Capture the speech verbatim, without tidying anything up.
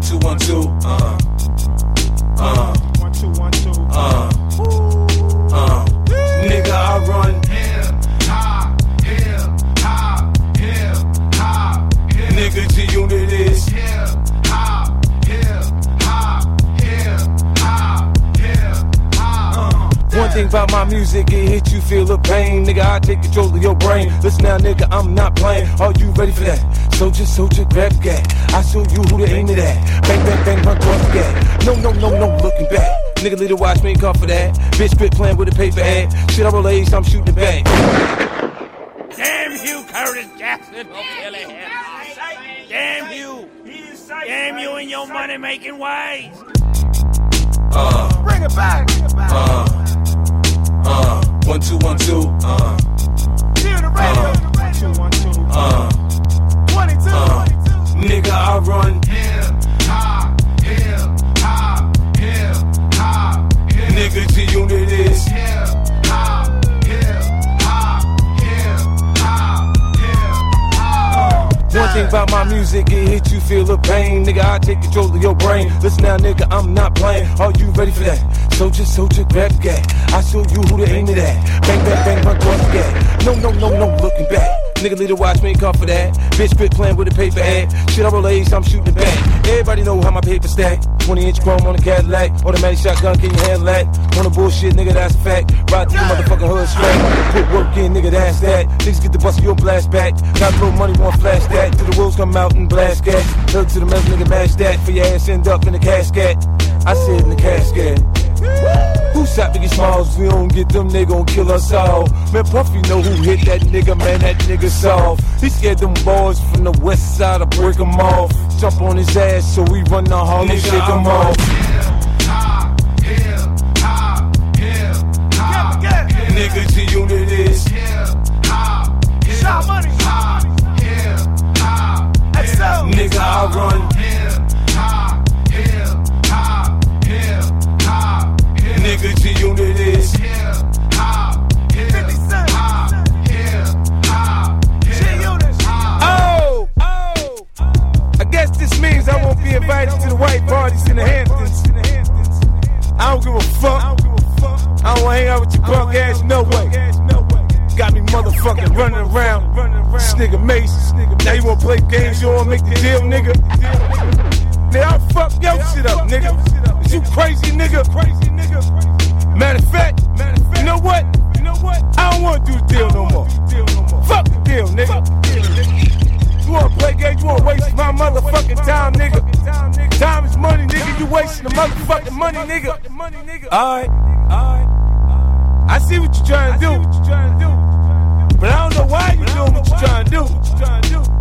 One, two, one, two, uh, uh, One, two, one, two, uh, uh, nigga, I run hip hop, hip hop, hip hop, hip nigga, G-Unit is hip hop, hip hop, hip hop, hip hop. one thing about my music, it hit you, feel the pain. Nigga, I take control of your brain. Listen now, nigga, I'm not playing. Are you ready for that? Soldier, soldier, grab gat. I show you who to aim it at. Bang, bang, bang, run towards the gat. No, no, no, no, looking back. Nigga, leader, watch me, come for that. Bitch, quit playing with a paper ad. Shit, I roll A's, I'm shooting back. Damn you, Curtis Jackson. Okay, damn you. Damn you in your money-making ways. Uh, bring it back, bring it back. uh, uh, one, two, one, two, uh, Hear the radio, one, two, one, two, uh, twenty-two, uh, twenty-two. nigga, I run Hip hop, hip hop, hip hop, hip nigga, G-Unit is hip hop, hip hop, hip hop, hip hop. one thing about my music, it hit you, feel the pain. Nigga, I take control of your brain. Listen now, nigga, I'm not playing. Are you ready for that? Soldier, soldier, grab gat. I show you who to aim it at. Bang, bang, bang, run towards the gat. No, no, no, no, looking back. Nigga, leader, watch me, come for that. Bitch, quit playing with a paper ad. Shit, I roll A's, I'm shooting back. Everybody know how my paper stack. twenty inch chrome on a Cadillac. Automatic shotgun, can you handle that? On the bullshit, nigga, that's a fact. Ride through the motherfucking hood straight. Put work in, nigga, that's that. Niggas get the bus, you blast back. Got throw money, won't flash that. Till the wolves come out and blast gas. Look to the metal, nigga, mash that. For your ass end up in the casket. I said in the casket. Who shot Biggie Smalls? We don't get them, they gon' kill us all. Man, Puffy know who hit that nigga, man, that nigga soft. He scared them boys from the west side, I break them off. Jump on his ass so we run the hall and shake him off. Hip hop, hip hop, hip hop, hip Nigga, G-Unit is hip hop, hip Shot money. hop, hip hop, X L. nigga, I run hip hop, hip hop, hip hop, hip nigga, G-Unit is hip hop, hip fifty Cent. hop, hip hop, hip G-Unit. hop. Oh, oh, I guess this means I won't be invited to the white parties in the Hamptons. I don't give a fuck. I don't wanna hang out with your punk ass, no way. Got me motherfucking running around. This nigga Mace. Now you wanna play games, you wanna make the deal, nigga? Nigga, I'll fuck your shit up, nigga. Is you crazy, nigga? Matter of fact, you know what? I don't wanna do the deal no more. Fuck the deal, nigga. You wanna play games, you wanna waste my motherfucking time, nigga. Time is money, nigga. You wasting the motherfucking money, nigga. Alright, alright. I see what you're trying to do. But I don't know why you doing what you're trying to do.